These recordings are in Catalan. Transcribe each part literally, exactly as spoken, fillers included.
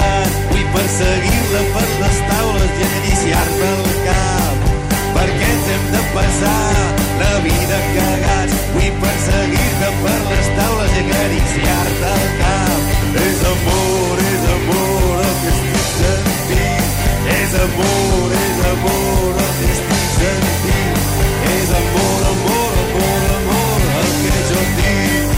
cagat. Vull perseguir-la per les taules i acariciar-te el cap, perquè ens hem de passar la vida cagats. Vull perseguir-te per les taules i acariciar-te el cap. És amor, és amor el que estic sentint. És amor, és amor el que estic sentint. És amor, amor, amor, amor el que jo tinc.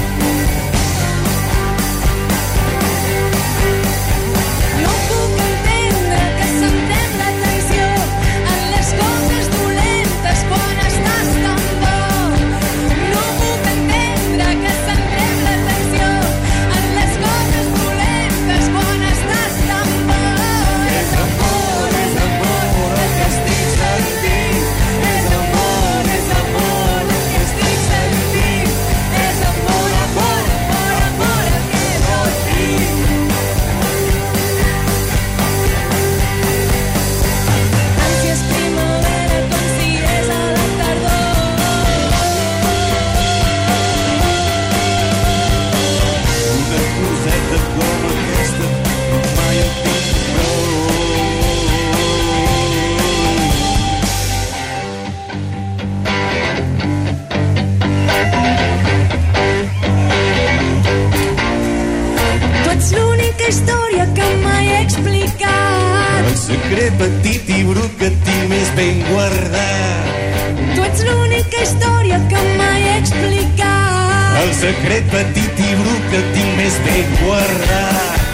No puc entendre que sembrem la traïció en les coses dolentes quan estàs tan bo. No puc entendre que sembrem la traïció en les coses dolentes quan estàs tan bo. És amor, és amor el que estic sentint. És amor, és amor el que estic sentint. És amor, amor, amor, amor el que jo tinc. Ànsies primavera com si és a la tardor. Una coseta com aquesta mai en tinc prou. Tu ets l'única història que mai he explicat. El secret petit i brut que tinc més ben guardat. Tu ets l'única història que mai he explicat. El secret petit i brut que tinc més ben guardat.